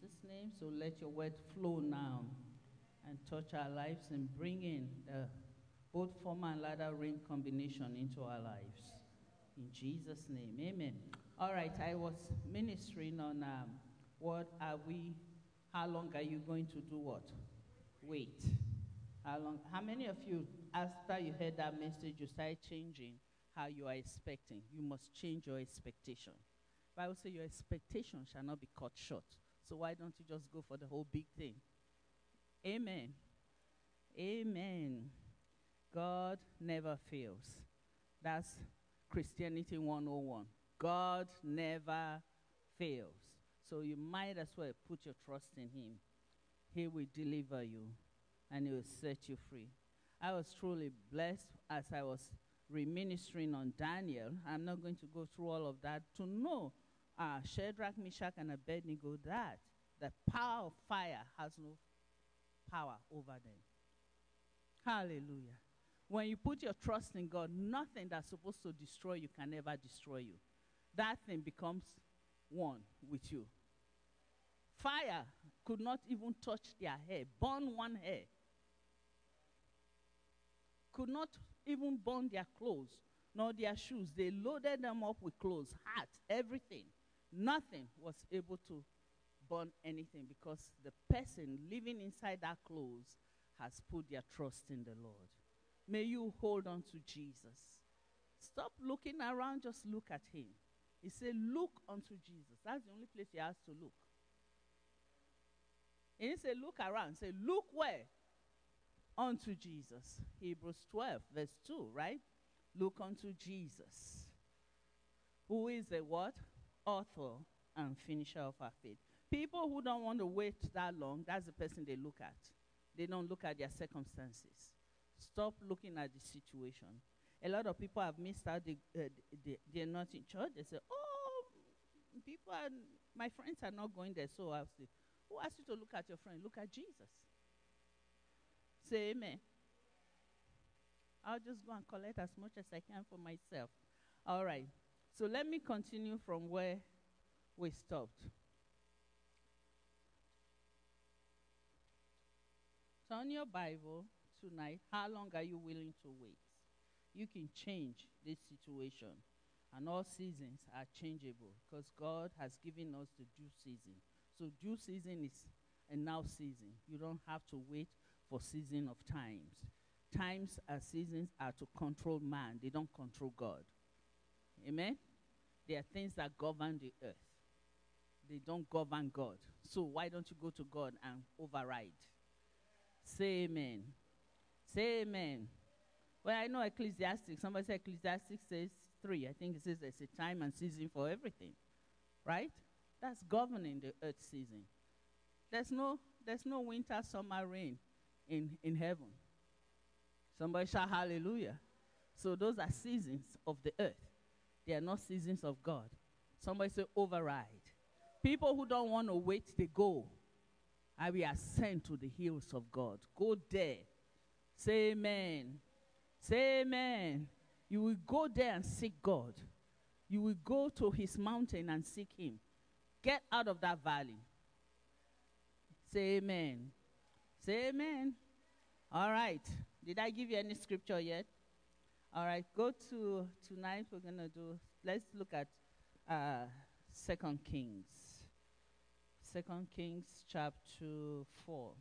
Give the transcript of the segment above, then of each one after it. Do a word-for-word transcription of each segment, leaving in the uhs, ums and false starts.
Jesus' name. So let your word flow now and touch our lives and bring in the both former and latter rain combination into our lives. In Jesus' name, amen. All right, I was ministering on um, what are we, how long are you going to do what? Wait. How long, how many of you, after you heard that message, you started changing how you are expecting? You must change your expectation. The Bible says your expectation shall not be cut short. So why don't you just go for the whole big thing? Amen. Amen. God never fails. That's Christianity one oh one. God never fails. So you might as well put your trust in him. He will deliver you and he will set you free. I was truly blessed as I was re-ministering on Daniel. I'm not going to go through all of that to know uh, Shadrach, Meshach, and Abednego that the power of fire has no power over them. Hallelujah. When you put your trust in God, nothing that's supposed to destroy you can ever destroy you. That thing becomes one with you. Fire could not even touch their hair, burn one hair. Could not even burn their clothes, nor their shoes. They loaded them up with clothes, hats, everything. Nothing was able to burn anything because the person living inside that clothes has put their trust in the Lord. May you hold on to Jesus. Stop looking around, just look at him. He said, look unto Jesus. That's the only place he has to look. He didn't say look around. Say look where? Unto Jesus. Hebrews twelve, verse two, right? Look unto Jesus, who is the what? Author and finisher of our faith. People who don't want to wait that long, that's the person they look at. They don't look at their circumstances. Stop looking at the situation. A lot of people have missed out. They, uh, they, they're not in church. They say, oh, people are, my friends are not going there. So I'll say, who asked you to look at your friend? Look at Jesus. Say amen. I'll just go and collect as much as I can for myself. All right. So let me continue from where we stopped. Turn your Bible tonight. How long are you willing to wait? You can change this situation. And all seasons are changeable because God has given us the due season. So due season is a now season. You don't have to wait for season of times. Times and seasons are to control man. They don't control God. Amen? There are things that govern the earth. They don't govern God. So why don't you go to God and override? Say amen. Say amen. Well, I know Ecclesiastes. Somebody said Ecclesiastes says three. I think it says there's a time and season for everything. Right? That's governing the earth season. There's no, there's no winter, summer, rain in, in heaven. Somebody shout hallelujah. So those are seasons of the earth. They are not seasons of God. Somebody say override. People who don't want to wait, they go. I will ascend to the hills of God. Go there. Say amen. Say amen. You will go there and seek God. You will go to his mountain and seek him. Get out of that valley. Say amen. Say amen. All right. Did I give you any scripture yet? All right. Go to, tonight we're going to do, let's look at uh, Second Kings. Second Kings chapter four.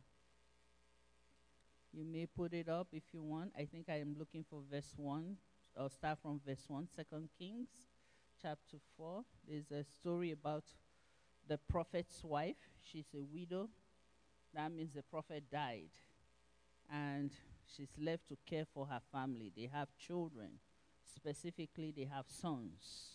You may put it up if you want. I think I am looking for verse one. I'll start from verse one. Second Kings chapter four. There's a story about the prophet's wife. She's a widow. That means the prophet died. And she's left to care for her family. They have children. Specifically, they have sons.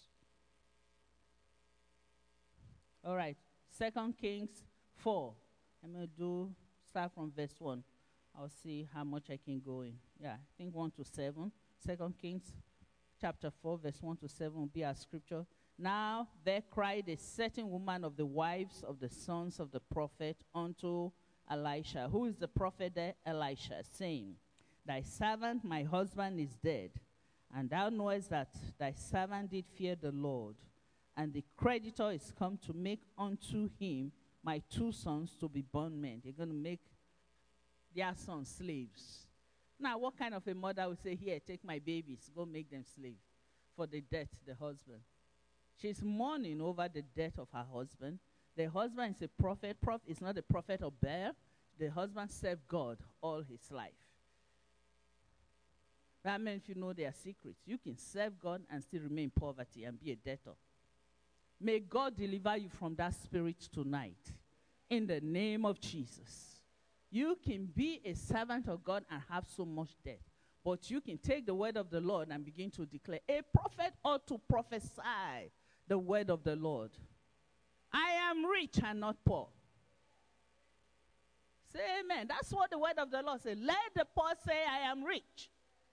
All right. Second Kings four. I'm going to do, start from verse one. I'll see how much I can go in. Yeah, I think one to seven. Second Kings chapter four, verse one to seven will be our scripture. Now there cried a certain woman of the wives of the sons of the prophet unto Elisha. Who is the prophet there? Elisha, saying, thy servant, my husband, is dead, and thou knowest that thy servant did fear the Lord, and the creditor is come to make unto him my two sons to be bondmen. They're going to make their sons slaves. Now, what kind of a mother would say, here, take my babies, go make them slaves for the death of the husband? She's mourning over the death of her husband. The husband is a prophet. Prophet is not a prophet of Baal. The husband served God all his life. That means if you know their secrets, you can serve God and still remain in poverty and be a debtor. May God deliver you from that spirit tonight. In the name of Jesus. You can be a servant of God and have so much debt. But you can take the word of the Lord and begin to declare. A prophet ought to prophesy the word of the Lord. I am rich and not poor. Say amen. That's what the word of the Lord says. Let the poor say, I am rich.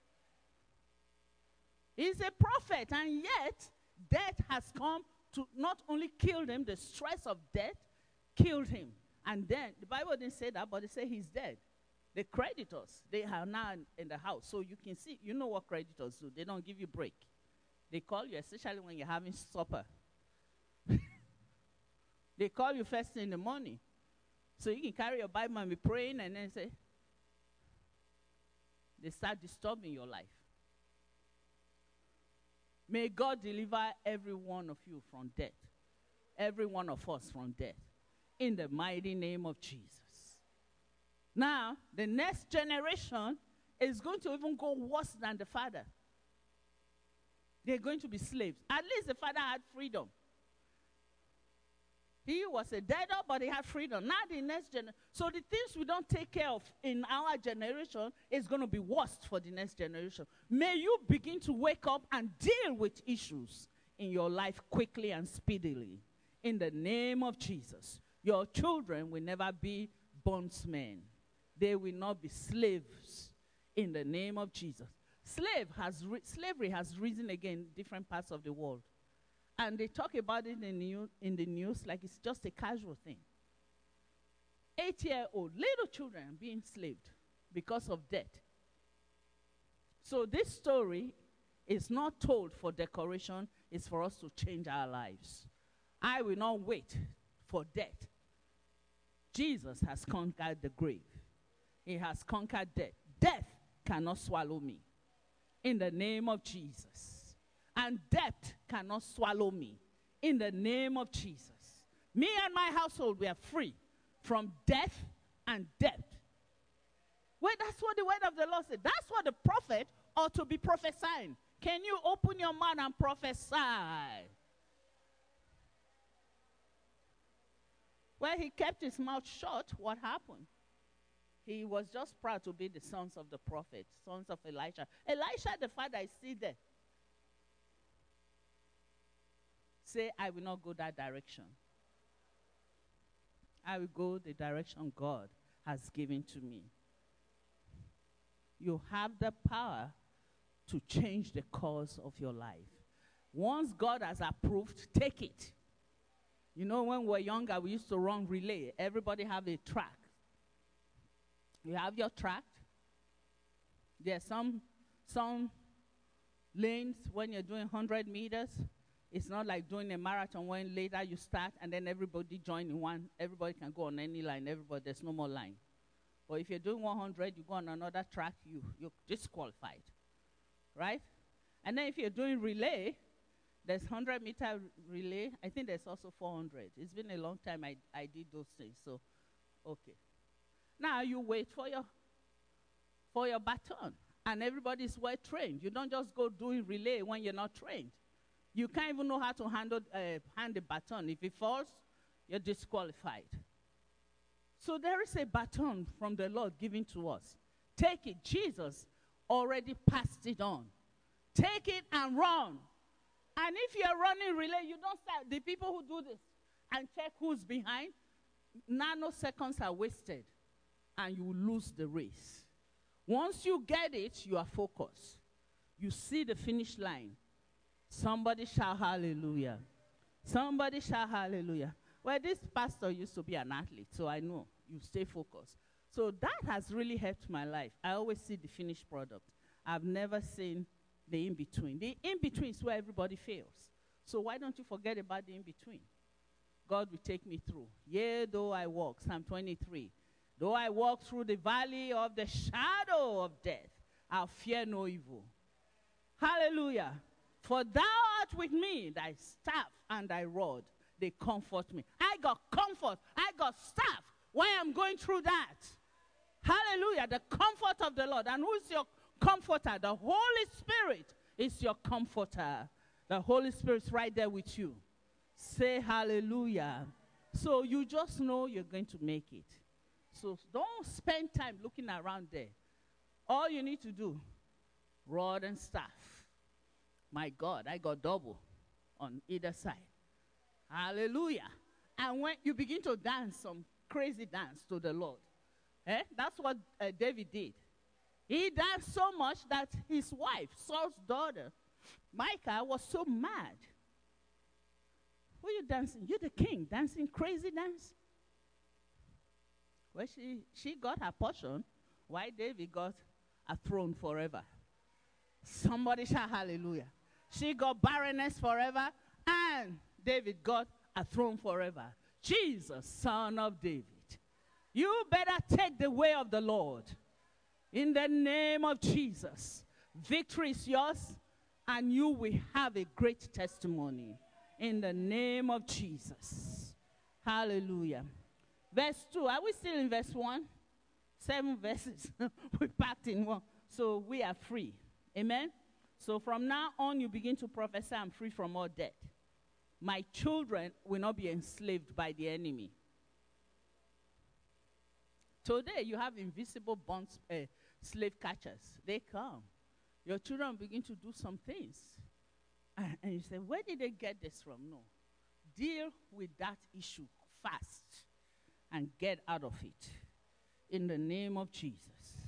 He's a prophet, and yet death has come to not only kill him, the stress of death killed him. And then, the Bible didn't say that, but it said he's dead. The creditors, they are now in, in the house. So you can see, you know what creditors do. They don't give you break. They call you, especially when you're having supper. They call you first thing in the morning. So you can carry your Bible and be praying and then say, they start disturbing your life. May God deliver every one of you from death. Every one of us from death. In the mighty name of Jesus. Now, the next generation is going to even go worse than the father. They're going to be slaves. At least the father had freedom. He was a debtor, but he had freedom. Now the next generation. So the things we don't take care of in our generation is going to be worse for the next generation. May you begin to wake up and deal with issues in your life quickly and speedily. In the name of Jesus. Your children will never be bondsmen. They will not be slaves. In the name of Jesus. Slave has ri- slavery has risen again in different parts of the world. And they talk about it in the, new, in the news like it's just a casual thing. Eight-year-old little children being enslaved because of debt. So this story is not told for decoration. It's for us to change our lives. I will not wait for death. Jesus has conquered the grave. He has conquered death. Death cannot swallow me. In the name of Jesus. And death cannot swallow me. In the name of Jesus. Me and my household, we are free from death and debt. Well, that's what the word of the Lord said. That's what the prophet ought to be prophesying. Can you open your mouth and prophesy? Well, he kept his mouth shut. What happened? He was just proud to be the sons of the prophet, sons of Elisha. Elisha, the father, is still there. Say, I will not go that direction. I will go the direction God has given to me. You have the power to change the course of your life. Once God has approved, take it. You know, when we were younger, we used to run relay. Everybody have a track. You have your track. There are some, some lanes when you're doing one hundred meters. It's not like doing a marathon when later you start and then everybody join in one. Everybody can go on any line. Everybody, there's no more line. But if you're doing one hundred, you go on another track, you, you're disqualified. Right? And then if you're doing relay, there's one hundred meter relay. I think there's also four hundred. It's been a long time I, I did those things. So, okay. Now you wait for your, for your baton. And everybody's well trained. You don't just go doing relay when you're not trained. You can't even know how to handle, uh, hand the baton. If it falls, you're disqualified. So there is a baton from the Lord given to us. Take it. Jesus already passed it on. Take it and run. And if you're running relay, you don't start. The people who do this and check who's behind, nanoseconds are wasted. And you lose the race. Once you get it, you are focused. You see the finish line. Somebody shout hallelujah. Somebody shout hallelujah. Well, this pastor used to be an athlete, so I know you stay focused. So that has really helped my life. I always see the finished product. I've never seen the in-between. The in-between is where everybody fails. So why don't you forget about the in-between? God will take me through. Yea, though I walk, Psalm twenty-three. Though I walk through the valley of the shadow of death, I'll fear no evil. Hallelujah. For thou art with me, thy staff and thy rod, they comfort me. I got comfort. I got staff. Why I'm going through that? Hallelujah. The comfort of the Lord. And who is your comforter? The Holy Spirit is your comforter. The Holy Spirit's right there with you. Say hallelujah. So you just know you're going to make it. So don't spend time looking around there. All you need to do, rod and staff. My God, I got double on either side. Hallelujah. And when you begin to dance some crazy dance to the Lord, eh? That's what uh, David did. He danced so much that his wife, Saul's daughter, Micah, was so mad. Who are you dancing? You're the king, dancing crazy dance? Well, she, she got her portion, while David got a throne forever. Somebody shout hallelujah. She got barrenness forever, and David got a throne forever. Jesus, son of David. You better take the way of the Lord. In the name of Jesus. Victory is yours, and you will have a great testimony. In the name of Jesus. Hallelujah. Verse two. Are we still in verse one? Seven verses. We packed in one. So we are free. Amen? So from now on, you begin to prophesy, I'm free from all debt. My children will not be enslaved by the enemy. Today, you have invisible bonds, uh, slave catchers. They come. Your children begin to do some things. Uh, and you say, where did they get this from? No. Deal with that issue fast and get out of it. In the name of Jesus.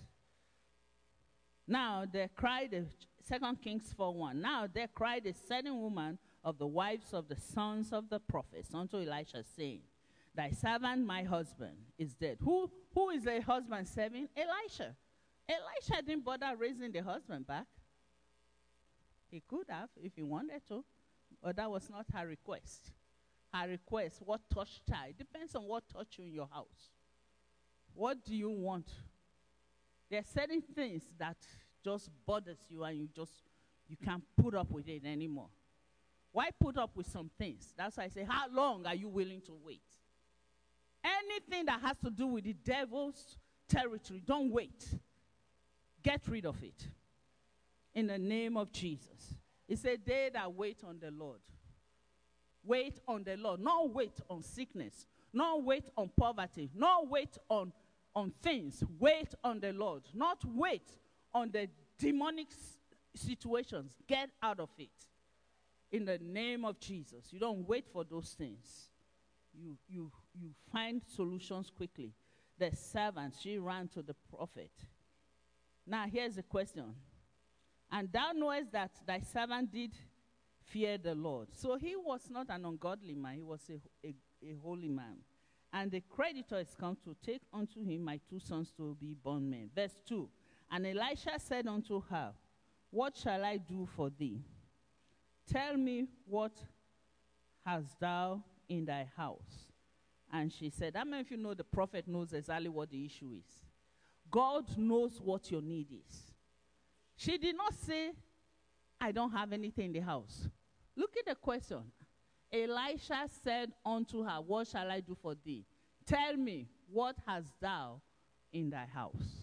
Now, there cried, a, Second Kings four one. Now, there cried a certain woman of the wives of the sons of the prophets unto Elisha, saying, thy servant, my husband, is dead. Who, who is the husband serving? Elisha. Elisha didn't bother raising the husband back. He could have if he wanted to, but that was not her request. Her request, what touched her? It depends on what touched you in your house. What do you want? There are certain things that just bothers you and you just, you can't put up with it anymore. Why put up with some things? That's why I say, how long are you willing to wait? Anything that has to do with the devil's territory, don't wait. Get rid of it. In the name of Jesus. It said, they that wait on the Lord. Wait on the Lord. Not wait on sickness. Not wait on poverty. Not wait on, on things. Wait on the Lord. Not wait on the demonic s- situations. Get out of it. In the name of Jesus. You don't wait for those things. You, you, you find solutions quickly. The servant, she ran to the prophet. Now, here's the question. And thou knowest that thy servant did fear the Lord. So he was not an ungodly man. He was a, a, a holy man. And the creditor is come to take unto him my two sons to be bondmen. Verse two. And Elisha said unto her, what shall I do for thee? Tell me, what hast thou in thy house? And she said, how many of you know the prophet knows exactly what the issue is? God knows what your need is. She did not say, I don't have anything in the house. Look at the question. Elisha said unto her, what shall I do for thee? Tell me, what hast thou in thy house?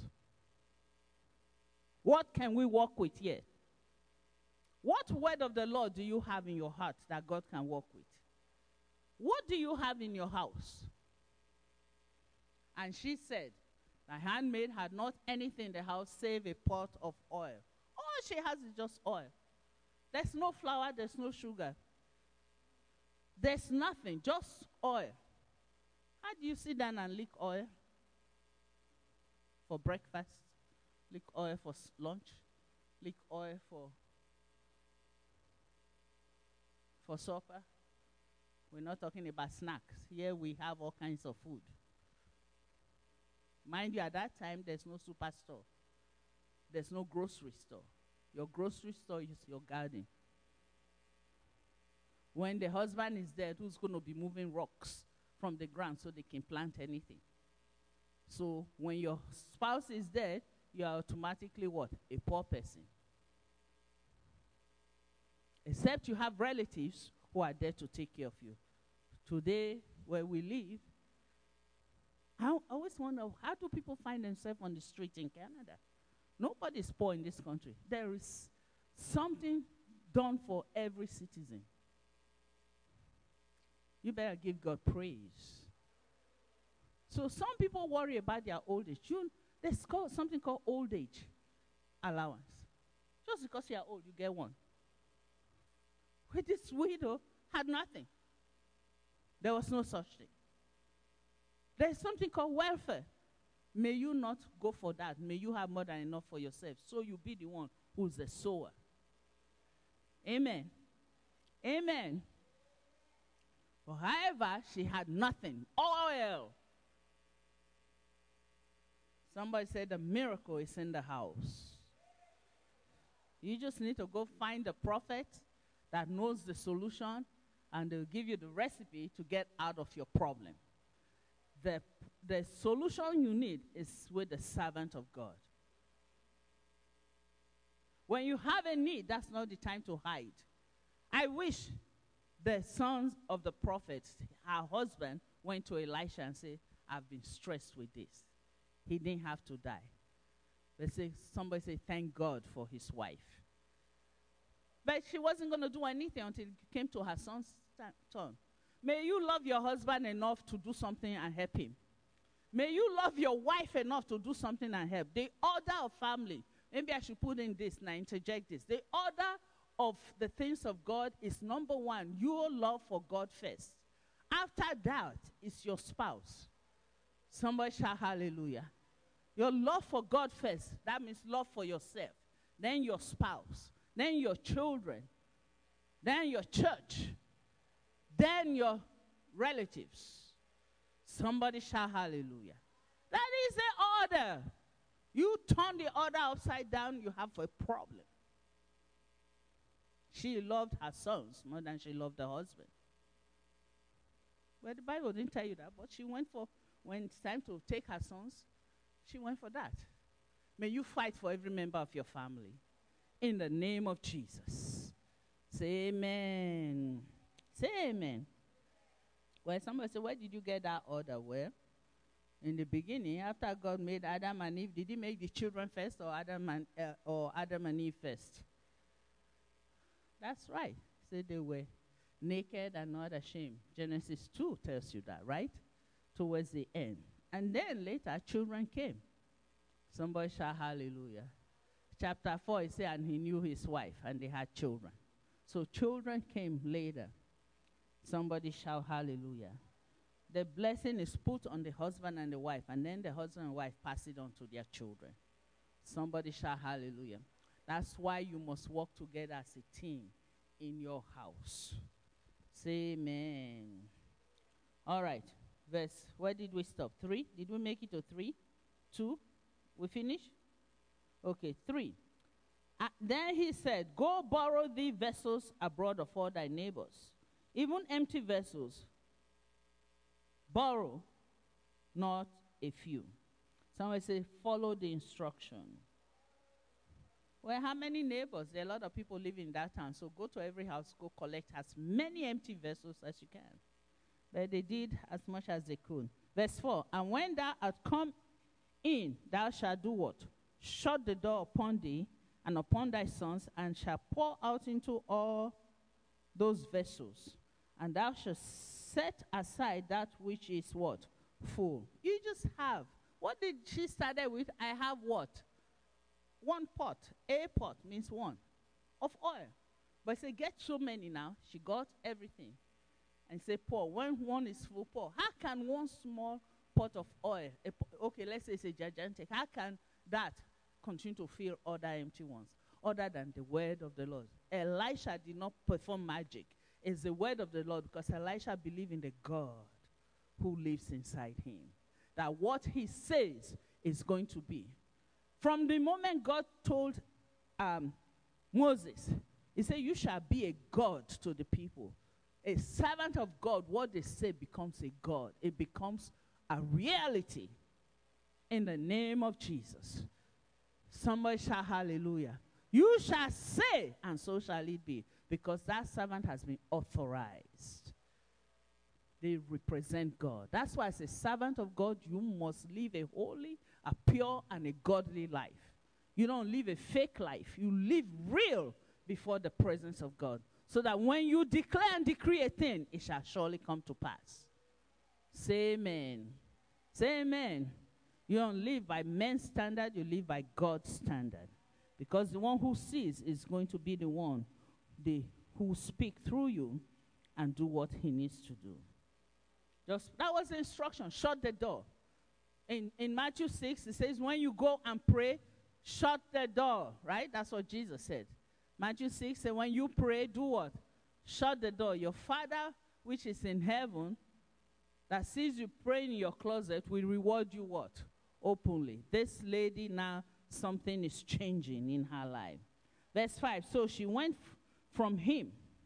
What can we work with here? What word of the Lord do you have in your heart that God can work with? What do you have in your house? And she said, thy handmaid had not anything in the house save a pot of oil. All she has is just oil. There's no flour, there's no sugar. There's nothing, just oil. How do you sit down and lick oil? For breakfast, lick oil for s- lunch, lick oil for, for supper. We're not talking about snacks. Here we have all kinds of food. Mind you, at that time, there's no superstore. There's no grocery store. Your grocery store is your garden. When the husband is dead, who's going to be moving rocks from the ground so they can plant anything? So when your spouse is dead, you are automatically what? A poor person. Except you have relatives who are there to take care of you. Today, where we live, I always wonder, how do people find themselves on the street in Canada? Nobody's poor in this country. There is something done for every citizen. You better give God praise. So some people worry about their old age. You, there's called, something called old age allowance. Just because you are old, you get one. With this widow had nothing. There was no such thing. There's something called welfare. May you not go for that. May you have more than enough for yourself. So you be the one who's the sower. Amen. Amen. But however, she had nothing. Oil. Somebody said the miracle is in the house. You just need to go find a prophet that knows the solution, and they'll give you the recipe to get out of your problem. The, the solution you need is with the servant of God. When you have a need, that's not the time to hide. I wish the sons of the prophets, her husband, went to Elisha and said, I've been stressed with this. He didn't have to die. They say, somebody say, thank God for his wife. But she wasn't going to do anything until it came to her son's turn. May you love your husband enough to do something and help him. May you love your wife enough to do something and help. The order of family, maybe I should put in this now, interject this. The order of the things of God is, number one, your love for God first. After that is your spouse. Somebody shout hallelujah. Your love for God first. That means love for yourself. Then your spouse. Then your children. Then your church. Then your relatives. Somebody shout hallelujah. That is the order. You turn the order upside down, you have a problem. She loved her sons more than she loved her husband. Well, the Bible didn't tell you that, but she went for, when it's time to take her sons, she went for that. May you fight for every member of your family. In the name of Jesus. Say amen. Say amen. Well, somebody said, where did you get that order? Well, in the beginning, after God made Adam and Eve, did he make the children first or Adam and, uh, or Adam and Eve first? That's right. Say they were naked and not ashamed. Genesis two tells you that, right? Towards the end. And then later, children came. Somebody shout hallelujah. Chapter four, it says, and he knew his wife, and they had children. So children came later. Somebody shout hallelujah. The blessing is put on the husband and the wife, and then the husband and wife pass it on to their children. Somebody shout hallelujah. That's why you must work together as a team in your house. Say amen. All right. Verse, where did we stop? Three? Did we make it to three? Two? We finish? Okay, three. Uh, then he said, go borrow thee vessels abroad of all thy neighbors, even empty vessels. Borrow, not a few. Somebody say, follow the instruction. Well, how many neighbors? There are a lot of people living in that town. So go to every house, go collect as many empty vessels as you can. But they did as much as they could. Verse four, and when thou art come in, thou shalt do what? Shut the door upon thee and upon thy sons, and shalt pour out into all those vessels. And thou shalt set aside that which is what? Full. You just have. What did she start with? I have what? One pot. A pot means one of oil. But say, get so many now. She got everything. And say, pour. When one is full, pour. How can one small pot of oil, a, okay, let's say it's a gigantic, how can that continue to fill other empty ones, other than the word of the Lord? Elisha did not perform magic. It's the word of the Lord, because Elisha believed in the God who lives inside him. That what he says is going to be. From the moment God told um, Moses, he said, you shall be a God to the people. A servant of God, what they say becomes a God. It becomes a reality in the name of Jesus. Somebody shout hallelujah. You shall say, and so shall it be, because that servant has been authorized. They represent God. That's why as a servant of God, you must live a holy, a pure, and a godly life. You don't live a fake life. You live real before the presence of God, so that when you declare and decree a thing, it shall surely come to pass. Say amen. Say amen. You don't live by men's standard, you live by God's standard. Because the one who sees is going to be the one the, who will speak through you and do what he needs to do. Just that was the instruction. Shut the door. In, in Matthew six, it says, when you go and pray, shut the door, right? That's what Jesus said. Matthew six says, when you pray, do what? Shut the door. Your Father, which is in heaven, that sees you praying in your closet, will reward you what? Openly. This lady now, something is changing in her life. Verse five, so she went f- from him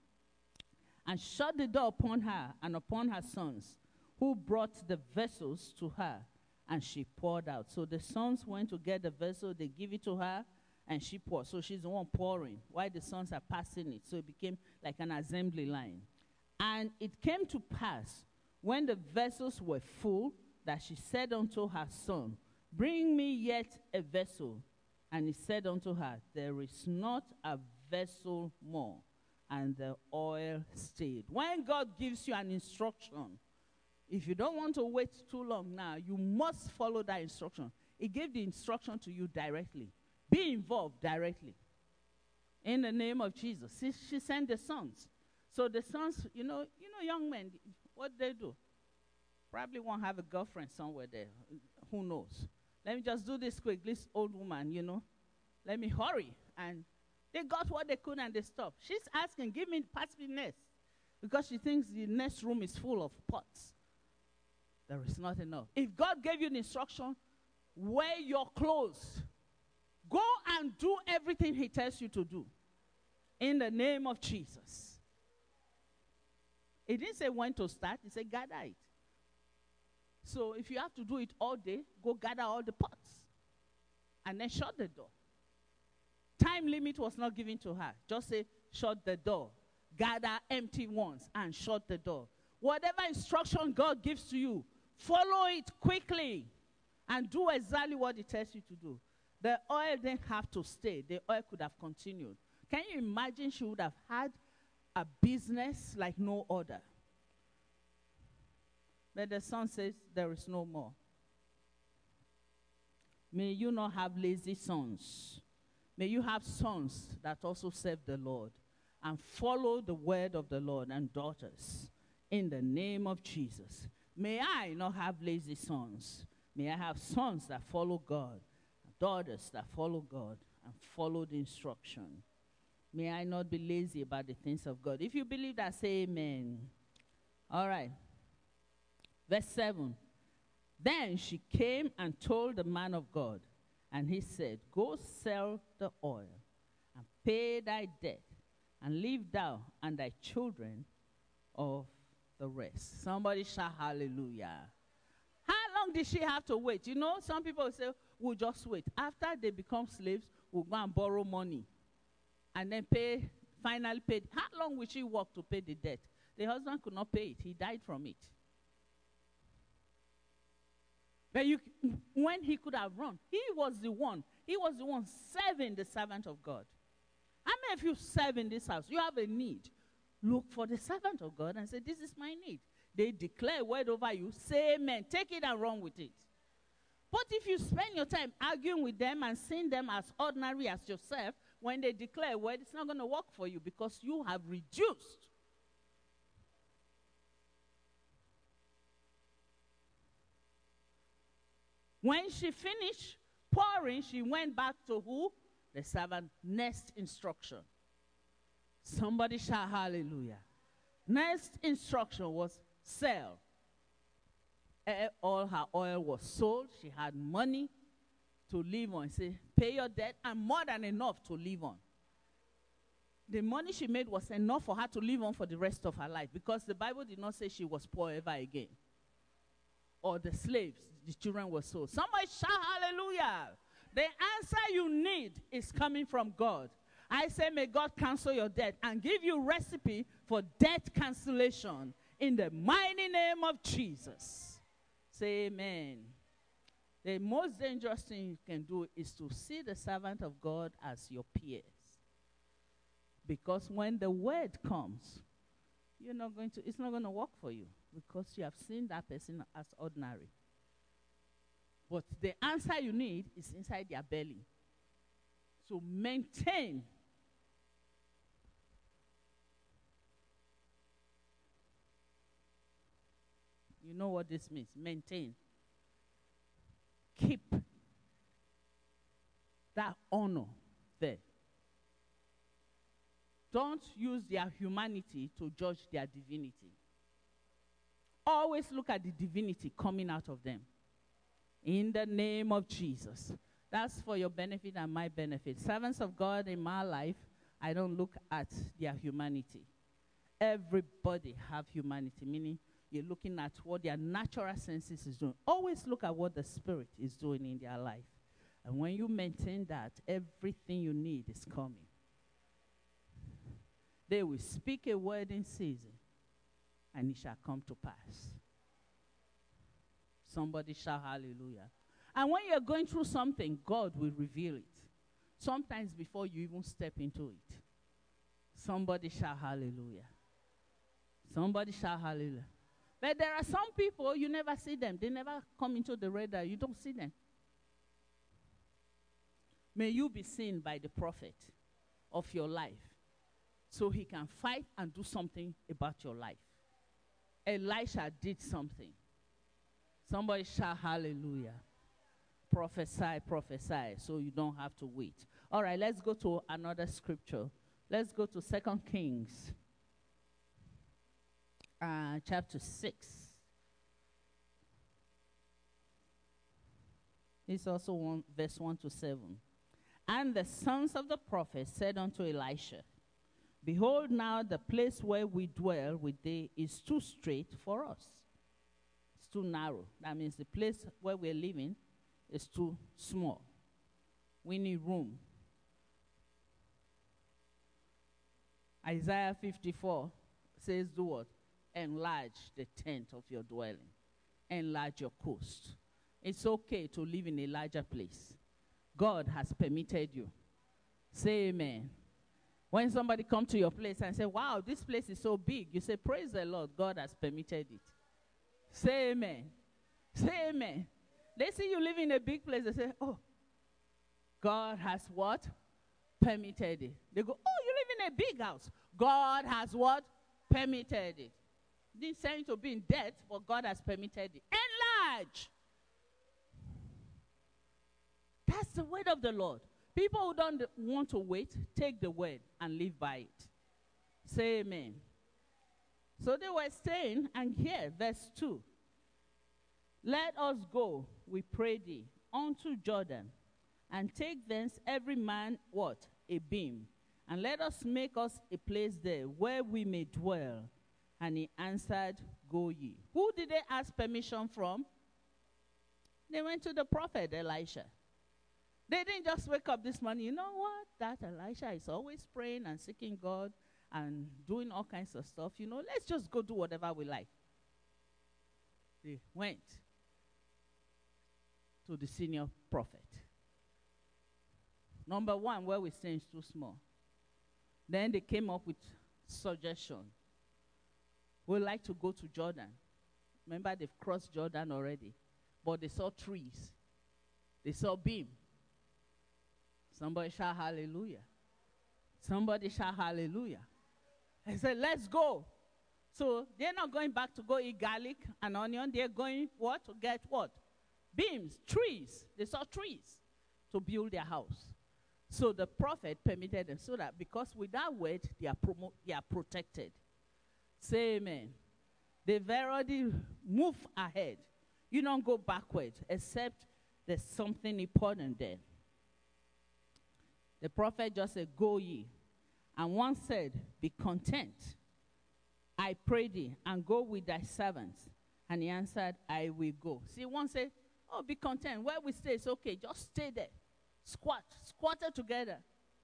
and shut the door upon her and upon her sons, who brought the vessels to her, and she poured out. So the sons went to get the vessel, they give it to her, and she poured. So she's the one pouring, while the sons are passing it. So it became like an assembly line. And it came to pass, when the vessels were full, that she said unto her son, bring me yet a vessel. And he said unto her, there is not a vessel more. And the oil stayed. When God gives you an instruction, if you don't want to wait too long now, you must follow that instruction. He gave the instruction to you directly. Be involved directly. In the name of Jesus. She, she sent the sons. So the sons, you know, you know, young men, what they do? Probably won't have a girlfriend somewhere there. Who knows? Let me just do this quick. This old woman, you know, let me hurry. And they got what they could and they stopped. She's asking, give me, pass me nest. Because she thinks the next room is full of pots. There is not enough. If God gave you an instruction, wear your clothes. Go and do everything he tells you to do. In the name of Jesus. He didn't say when to start. He said gather it. So if you have to do it all day, go gather all the pots. And then shut the door. Time limit was not given to her. Just say, shut the door. Gather empty ones and shut the door. Whatever instruction God gives to you, follow it quickly and do exactly what he tells you to do. The oil didn't have to stay. The oil could have continued. Can you imagine she would have had a business like no other? But the son says, there is no more. May you not have lazy sons. May you have sons that also serve the Lord and follow the word of the Lord, and daughters, in the name of Jesus. May I not have lazy sons. May I have sons that follow God, daughters that follow God and follow the instruction. May I not be lazy about the things of God. If you believe that, say amen. All right. Verse seven. Then she came and told the man of God, and he said, go sell the oil and pay thy debt, and leave thou and thy children of the rest. Somebody shout hallelujah. How long did she have to wait? You know, some people say, we'll just wait. After they become slaves, we'll go and borrow money and then pay, finally pay. How long will she work to pay the debt? The husband could not pay it. He died from it. But you, when he could have run, he was the one. He was the one serving the servant of God. How many of you serve in this house? You have a need. Look for the servant of God and say, this is my need. They declare a word over you. Say amen. Take it and run with it. But if you spend your time arguing with them and seeing them as ordinary as yourself, when they declare a word, it's not going to work for you because you have reduced. When she finished pouring, she went back to who? The servant. Next instruction. Somebody shout hallelujah. Next instruction was sell. Uh, all her oil was sold. She had money to live on. Say, pay your debt and more than enough to live on. The money she made was enough for her to live on for the rest of her life, because the Bible did not say she was poor ever again. Or the slaves, the children were sold. Somebody shout hallelujah. The answer you need is coming from God. I say, may God cancel your debt and give you recipe for debt cancellation in the mighty name of Jesus. Say amen. The most dangerous thing you can do is to see the servant of God as your peers. Because when the word comes, you're not going to, it's not going to work for you, because you have seen that person as ordinary. But the answer you need is inside their belly. So maintain. You know what this means? Maintain. Keep that honor there. Don't use their humanity to judge their divinity. Always look at the divinity coming out of them. In the name of Jesus. That's for your benefit and my benefit. Servants of God in my life, I don't look at their humanity. Everybody have humanity, meaning you're looking at what their natural senses is doing. Always look at what the Spirit is doing in their life. And when you maintain that, everything you need is coming. They will speak a word in season, and it shall come to pass. Somebody shout hallelujah. And when you're going through something, God will reveal it. Sometimes before you even step into it. Somebody shout hallelujah. Somebody shout hallelujah. But there are some people, you never see them. They never come into the radar. You don't see them. May you be seen by the prophet of your life, so he can fight and do something about your life. Elisha did something. Somebody shout hallelujah. Prophesy, prophesy, so you don't have to wait. All right, let's go to another scripture. Let's go to Second Kings, uh, chapter six. It's also one, verse one to seven. And the sons of the prophets said unto Elisha, behold, now the place where we dwell with thee is too straight for us. It's too narrow. That means the place where we're living is too small. We need room. Isaiah fifty-four says, do what? Enlarge the tent of your dwelling. Enlarge your coast. It's okay to live in a larger place. God has permitted you. Say amen. When somebody comes to your place and say, wow, this place is so big, you say, praise the Lord, God has permitted it. Say amen. Say amen. They see you live in a big place, they say, oh, God has what? Permitted it. They go, oh, you live in a big house. God has what? Permitted it. Didn't say to be in debt, but God has permitted it. Enlarge. That's the word of the Lord. People who don't want to wait, take the word and live by it. Say amen. So they were saying, and here, verse two. Let us go, we pray thee, unto Jordan, and take thence every man, what? A beam. And let us make us a place there where we may dwell. And he answered, go ye. Who did they ask permission from? They went to the prophet Elisha. They didn't just wake up this morning. You know what? That Elisha is always praying and seeking God and doing all kinds of stuff. You know, let's just go do whatever we like. They went to the senior prophet. Number one, where we say is too small. Then they came up with suggestion. We'd like to go to Jordan. Remember, they've crossed Jordan already. But they saw trees. They saw beam. Somebody shout hallelujah. Somebody shout hallelujah. I said, let's go. So they're not going back to go eat garlic and onion. They're going, what? To get what? Beams, trees. They saw trees to build their house. So the prophet permitted them, so that because with that word, they are, promo- they are protected. Say amen. They've already moved ahead. You don't go backwards, except there's something important there. The prophet just said, go ye. And one said, be content, I pray thee, and go with thy servants. And he answered, I will go. See, one said, oh, be content. Where we stay is okay. Just stay there. Squat. Squatted together.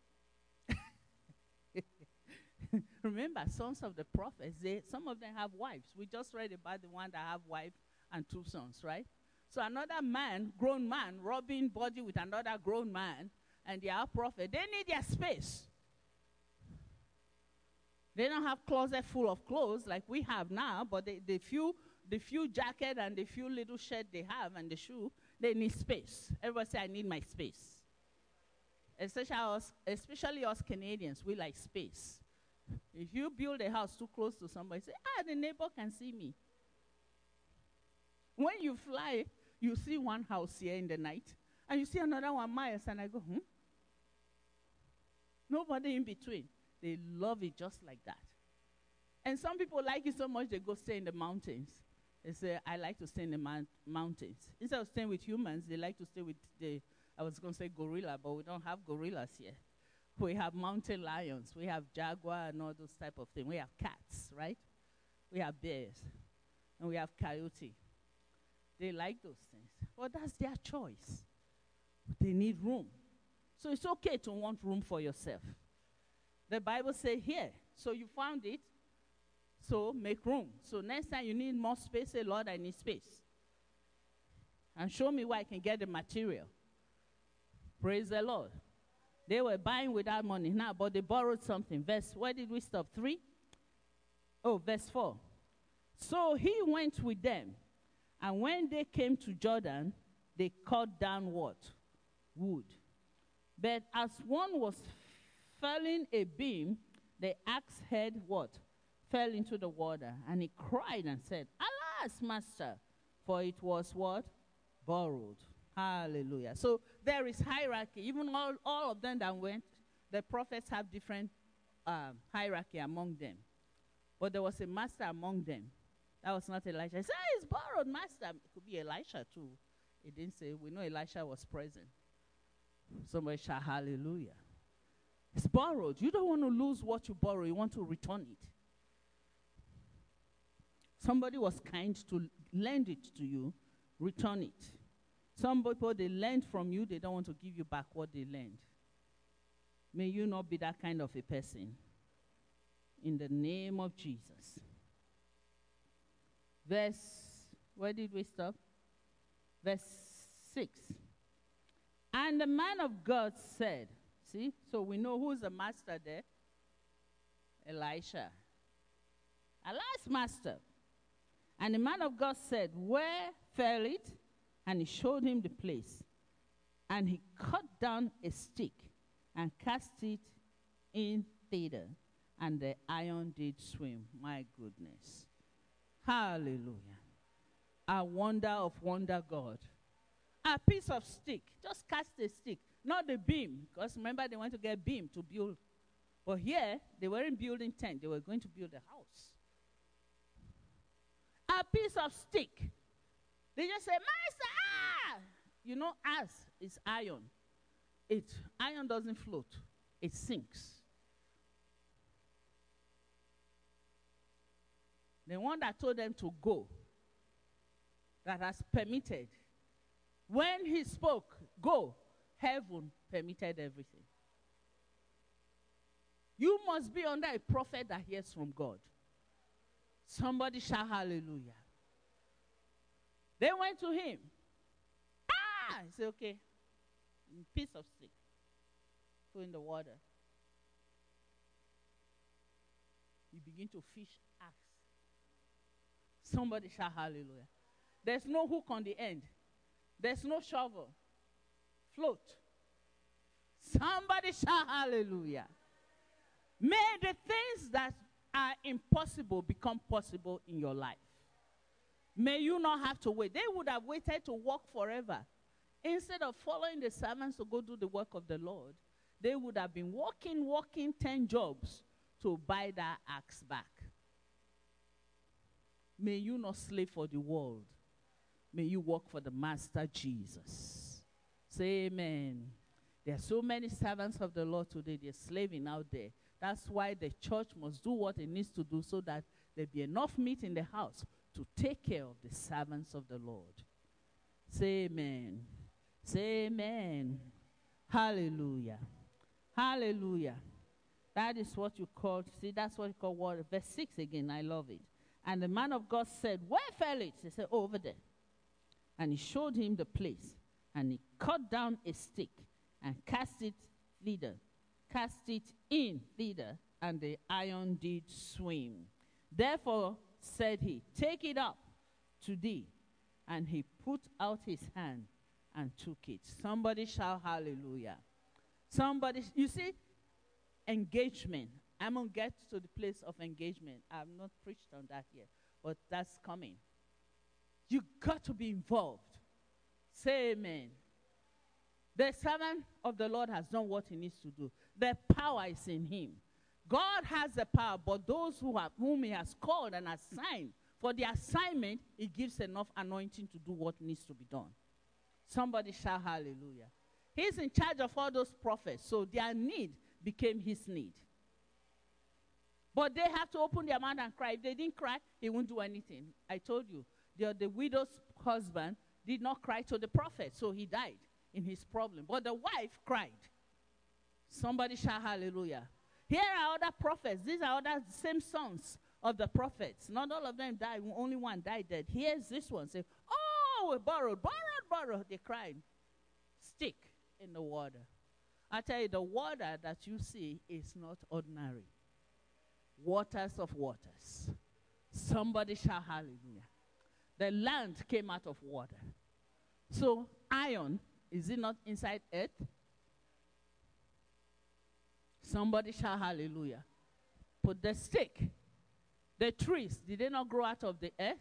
Remember, sons of the prophets, they, some of them have wives. We just read about the one that have wife and two sons, right? So another man, grown man, rubbing body with another grown man, and they are prophet. They need their space. They don't have closet full of clothes like we have now, but they, the few the few jacket and the few little shirt they have and the shoe, they need space. Everybody say, I need my space. Especially us, especially us Canadians, we like space. If you build a house too close to somebody, say, ah, the neighbor can see me. When you fly, you see one house here in the night, and you see another one miles, and I go, hmm? Nobody in between. They love it just like that. And some people like it so much, they go stay in the mountains. They say, I like to stay in the mount- mountains. Instead of staying with humans, they like to stay with the, I was going to say gorilla, but we don't have gorillas here. We have mountain lions. We have jaguar and all those type of things. We have cats, right? We have bears. And we have coyote. They like those things. Well, that's their choice. They need room. So it's okay to want room for yourself. The Bible says here, so you found it, so make room. So next time you need more space, say, Lord, I need space. And show me where I can get the material. Praise the Lord. They were buying without money now, but they borrowed something. Verse, where did we stop? Three? Oh, verse four. So he went with them, and when they came to Jordan, they cut down what? Wood. But as one was felling a beam, the axe head what? Fell into the water, and he cried and said, Alas, master, for it was what? Borrowed. Hallelujah. So there is hierarchy. Even all, all of them that went, the prophets have different um, hierarchy among them. But there was a master among them. That was not Elisha. He said, ah, it's borrowed, master. It could be Elisha too. He didn't say, we know Elisha was present. Somebody shout hallelujah. It's borrowed. You don't want to lose what you borrow. You want to return it. Somebody was kind to lend it to you. Return it. Some people, they lend from you. They don't want to give you back what they lend. May you not be that kind of a person. In the name of Jesus. Verse, where did we stop? Verse six. And the man of God said, see, so we know who's the master there. Elisha. Alas, master. And the man of God said, where fell it? And he showed him the place. And he cut down a stick and cast it in thither. And the iron did swim. My goodness. Hallelujah. A wonder of wonder God. A piece of stick. Just cast a stick. Not the beam. Because remember, they went to get beam to build. But here, they weren't building tent. They were going to build a house. A piece of stick. They just say, Master, ah! You know, as is iron. It, iron doesn't float. It sinks. The one that told them to go, that has permitted. When he spoke, go, heaven permitted everything. You must be under a prophet that hears from God. Somebody shout hallelujah. They went to him. Ah! He said, okay, piece of stick. Put in the water. You begin to fish axe. Somebody shout hallelujah. There's no hook on the end. There's no shovel. Float. Somebody shout hallelujah. May the things that are impossible become possible in your life. May you not have to wait. They would have waited to walk forever. Instead of following the servants to go do the work of the Lord, they would have been working, working ten jobs to buy that axe back. May you not slave for the world. May you work for the Master Jesus. Say amen. There are so many servants of the Lord today. They're slaving out there That's why the church must do what it needs to do so that there be enough meat in the house to take care of the servants of the Lord. Say amen. Say amen. Hallelujah. Hallelujah. That is what you call, see, that's what you call water. Verse six again, I love it. And the man of God said, where fell it? He said, oh, over there. And he showed him the place. And he cut down a stick and cast it thither. Cast it in thither, and the iron did swim. Therefore said he, take it up to thee. And he put out his hand and took it. Somebody shout hallelujah. Somebody, you see, engagement. I'm going to get to the place of engagement. I've not preached on that yet, but that's coming. You got to be involved. Say amen. The servant of the Lord has done what he needs to do. The power is in him. God has the power, but those who have, whom he has called and assigned for the assignment, he gives enough anointing to do what needs to be done. Somebody shout hallelujah. He's in charge of all those prophets, so their need became his need. But they have to open their mouth and cry. If they didn't cry, he won't do anything. I told you, the, the widow's husband did not cry to the prophet, so he died in his problem. But the wife cried. Somebody shout hallelujah. Here are other prophets. These are other same sons of the prophets. Not all of them died. Only one died dead. Here's this one. Say, oh, we borrowed, borrowed, borrowed. They cried. Stick in the water. I tell you, the water that you see is not ordinary. Waters of waters. Somebody shout hallelujah. The land came out of water. So iron, is it not inside earth? Somebody shout hallelujah. Put the stick. The trees, did they not grow out of the earth?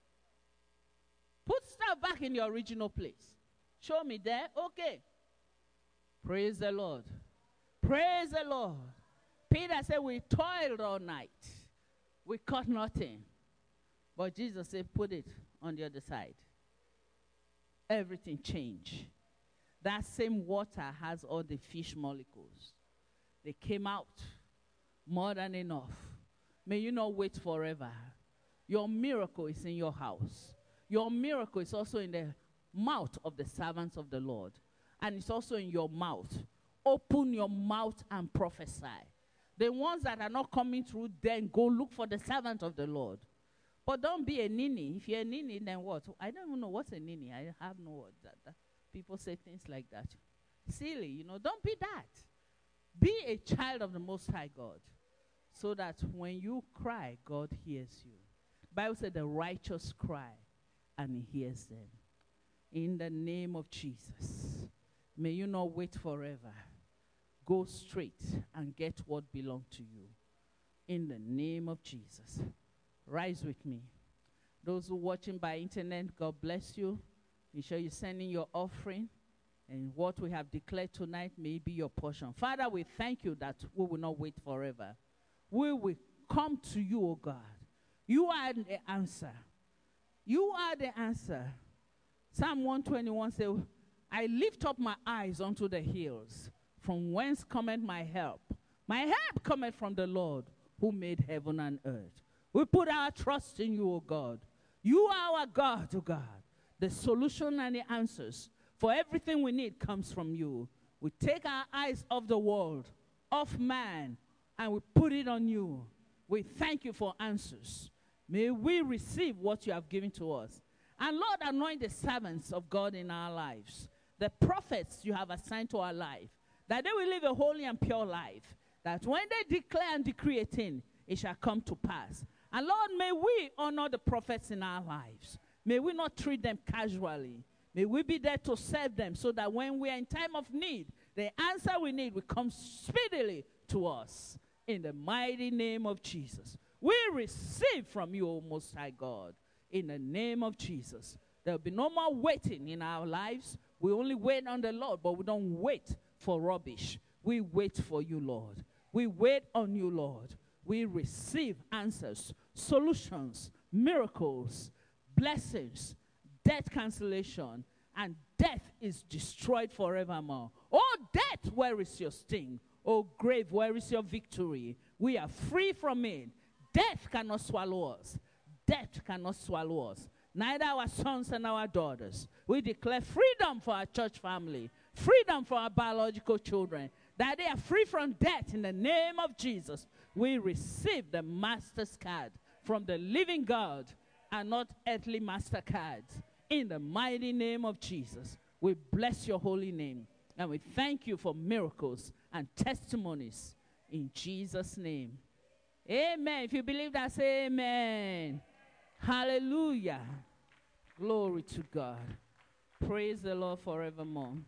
Put stuff back in your original place. Show me there. Okay. Praise the Lord. Praise the Lord. Peter said, we toiled all night. We caught nothing. But Jesus said, put it on the other side. Everything changed. That same water has all the fish molecules. They came out more than enough. May you not wait forever. Your miracle is in your house. Your miracle is also in the mouth of the servants of the Lord. And it's also in your mouth. Open your mouth and prophesy. The ones that are not coming through, then go look for the servant of the Lord. But don't be a ninny. If you're a ninny, then what? I don't even know what's a ninny. I have no word. That, that. People say things like that. Silly, you know. Don't be that. Be a child of the Most High God. So that when you cry, God hears you. The Bible said the righteous cry and he hears them. In the name of Jesus, may you not wait forever. Go straight and get what belongs to you. In the name of Jesus. Rise with me. Those who are watching by internet, God bless you. Make sure you're sending your offering. And what we have declared tonight may be your portion. Father, we thank you that we will not wait forever. We will come to you, O God. You are the answer. You are the answer. Psalm one twenty-one says, I lift up my eyes unto the hills, from whence cometh my help. My help cometh from the Lord, who made heaven and earth. We put our trust in you, O God. You are our God, O God. The solution and the answers for everything we need comes from you. We take our eyes off the world, off man, and we put it on you. We thank you for answers. May we receive what you have given to us. And Lord, anoint the servants of God in our lives, the prophets you have assigned to our life, that they will live a holy and pure life, that when they declare and decree a thing, it shall come to pass. And Lord, may we honor the prophets in our lives. May we not treat them casually. May we be there to serve them so that when we are in time of need, the answer we need will come speedily to us. In the mighty name of Jesus. We receive from you, O Most High God. In the name of Jesus. There will be no more waiting in our lives. We only wait on the Lord, but we don't wait for rubbish. We wait for you, Lord. We wait on you, Lord. We receive answers, solutions, miracles, blessings, death cancellation, and death is destroyed forevermore. Oh, death, where is your sting? Oh, grave, where is your victory? We are free from it. Death cannot swallow us. Death cannot swallow us. Neither our sons and our daughters. We declare freedom for our church family. Freedom for our biological children. That they are free from death in the name of Jesus. We receive the master's card from the living God and not earthly master cards. In the mighty name of Jesus, we bless your holy name. And we thank you for miracles and testimonies in Jesus' name. Amen. If you believe that, say amen. Hallelujah. Glory to God. Praise the Lord forevermore.